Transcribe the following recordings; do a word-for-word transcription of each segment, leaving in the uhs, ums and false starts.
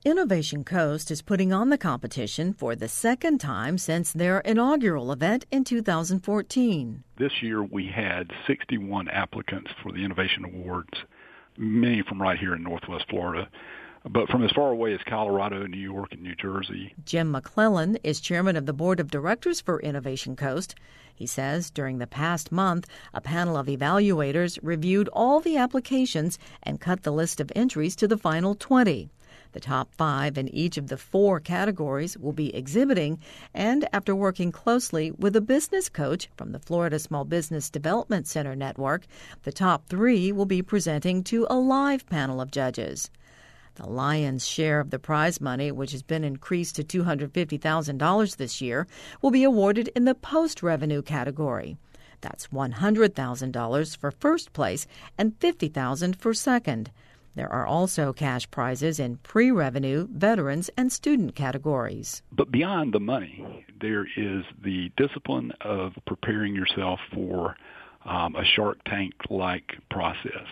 Innovation Coast is putting on the competition for the second time since their inaugural event in two thousand fourteen. This year we had sixty-one applicants for the Innovation Awards, many from right here in Northwest Florida, but from as far away as Colorado, New York, and New Jersey. Jim McClellan is chairman of the board of directors for Innovation Coast. He says during the past month, a panel of evaluators reviewed all the applications and cut the list of entries to the final twenty. The top five in each of the four categories will be exhibiting, and after working closely with a business coach from the Florida Small Business Development Center network, the top three will be presenting to a live panel of judges. The lion's share of the prize money, which has been increased to two hundred fifty thousand dollars this year, will be awarded in the post-revenue category. That's one hundred thousand dollars for first place and fifty thousand dollars for second. There are also cash prizes in pre-revenue, veterans, and student categories. But beyond the money, there is the discipline of preparing yourself for um, a Shark Tank-like process.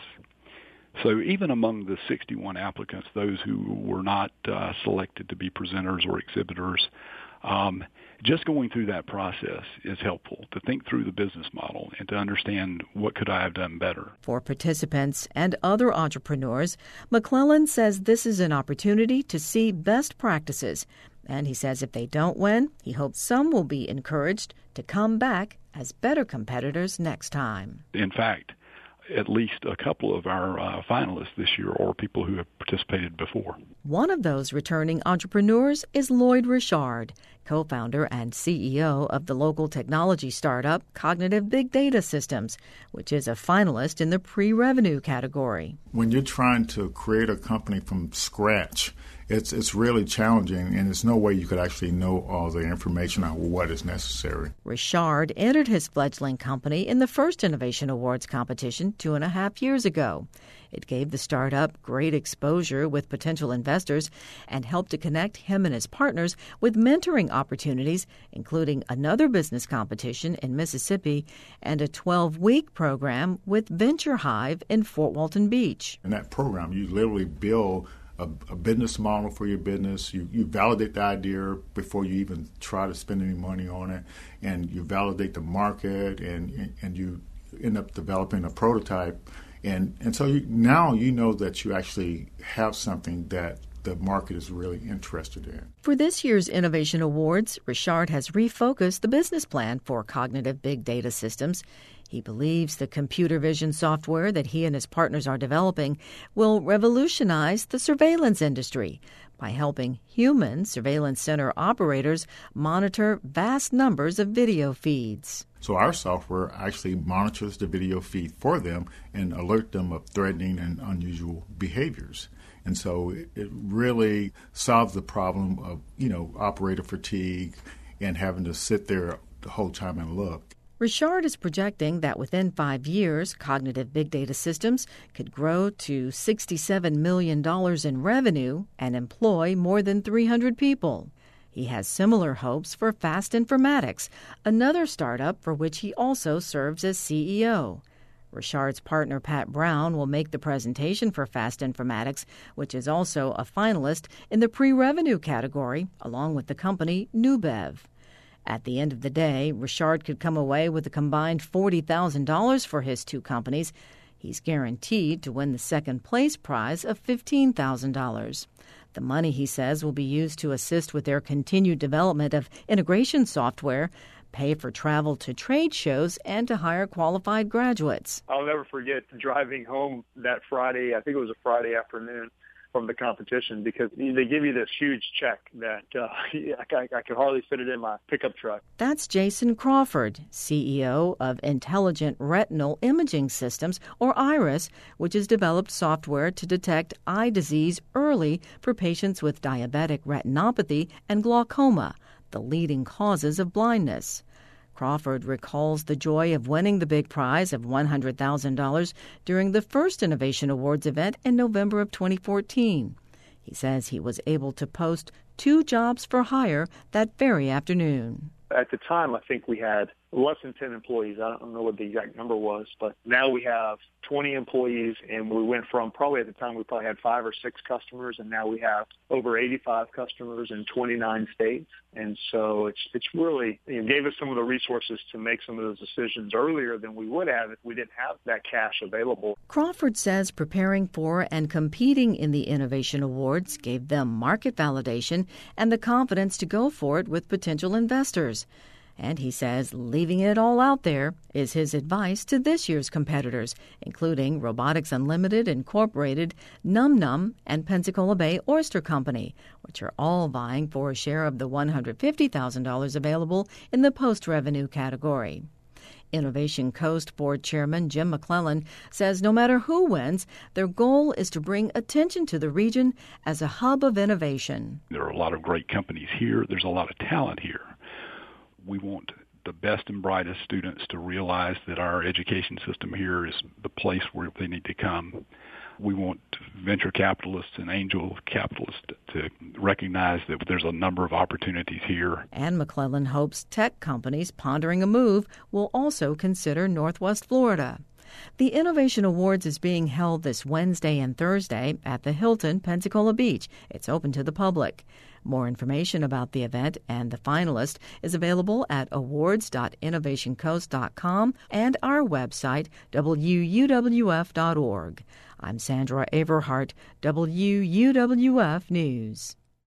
So even among the sixty-one applicants, those who were not uh, selected to be presenters or exhibitors, um, just going through that process is helpful to think through the business model and to understand what could I have done better. For participants and other entrepreneurs, McClellan says this is an opportunity to see best practices. And he says if they don't win, he hopes some will be encouraged to come back as better competitors next time. In fact, at least a couple of our uh, finalists this year are people who have participated before. One of those returning entrepreneurs is Lloyd Richard, co-founder and C E O of the local technology startup Cognitive Big Data Systems, which is a finalist in the pre-revenue category. When you're trying to create a company from scratch, it's it's really challenging, and there's no way you could actually know all the information on what is necessary. Richard entered his fledgling company in the first Innovation Awards competition two and a half years ago. It gave the startup great exposure with potential investors and helped to connect him and his partners with mentoring opportunities, including another business competition in Mississippi and a twelve-week program with Venture Hive in Fort Walton Beach. In that program, you literally build A, a business model for your business. You, you validate the idea before you even try to spend any money on it, and you validate the market, and and you end up developing a prototype, and and so you, now you know that you actually have something that the market is really interested in. For this year's Innovation Awards, Richard has refocused the business plan for Cognitive Big Data Systems. He believes the computer vision software that he and his partners are developing will revolutionize the surveillance industry by helping human surveillance center operators monitor vast numbers of video feeds. So our software actually monitors the video feed for them and alert them of threatening and unusual behaviors. And so it, it really solves the problem of, you know, operator fatigue and having to sit there the whole time and look. Richard is projecting that within five years, Cognitive Big Data Systems could grow to sixty-seven million dollars in revenue and employ more than three hundred people. He has similar hopes for Fast Informatics, another startup for which he also serves as C E O. Richard's partner, Pat Brown, will make the presentation for Fast Informatics, which is also a finalist in the pre-revenue category, along with the company Nubev. At the end of the day, Richard could come away with a combined forty thousand dollars for his two companies. He's guaranteed to win the second-place prize of fifteen thousand dollars. The money, he says, will be used to assist with their continued development of integration software, pay for travel to trade shows, and to hire qualified graduates. I'll never forget driving home that Friday, I think it was a Friday afternoon, from the competition, because they give you this huge check that uh, I, I could hardly fit it in my pickup truck. That's Jason Crawford, C E O of Intelligent Retinal Imaging Systems, or IRIS, which has developed software to detect eye disease early for patients with diabetic retinopathy and glaucoma, the leading causes of blindness. Crawford recalls the joy of winning the big prize of one hundred thousand dollars during the first Innovation Awards event in November of twenty fourteen. He says he was able to post two jobs for hire that very afternoon. At the time, I think we had less than ten employees. I don't know what the exact number was, but now we have twenty employees, and we went from probably at the time we probably had five or six customers, and now we have over eighty-five customers in twenty-nine states. And so it's it's really, you know, gave us some of the resources to make some of those decisions earlier than we would have if we didn't have that cash available. Crawford says preparing for and competing in the Innovation Awards gave them market validation and the confidence to go for it with potential investors. And he says leaving it all out there is his advice to this year's competitors, including Robotics Unlimited Incorporated, Num Num, and Pensacola Bay Oyster Company, which are all vying for a share of the one hundred fifty thousand dollars available in the post-revenue category. Innovation Coast Board Chairman Jim McClellan says no matter who wins, their goal is to bring attention to the region as a hub of innovation. There are a lot of great companies here. There's a lot of talent here. We want the best and brightest students to realize that our education system here is the place where they need to come. We want venture capitalists and angel capitalists to recognize that there's a number of opportunities here. And McClellan hopes tech companies pondering a move will also consider Northwest Florida. The Innovation Awards is being held this Wednesday and Thursday at the Hilton, Pensacola Beach. It's open to the public. More information about the event and the finalist is available at awards dot innovation coast dot com and our website, W U W F dot org. I'm Sandra Averhart, W U W F News.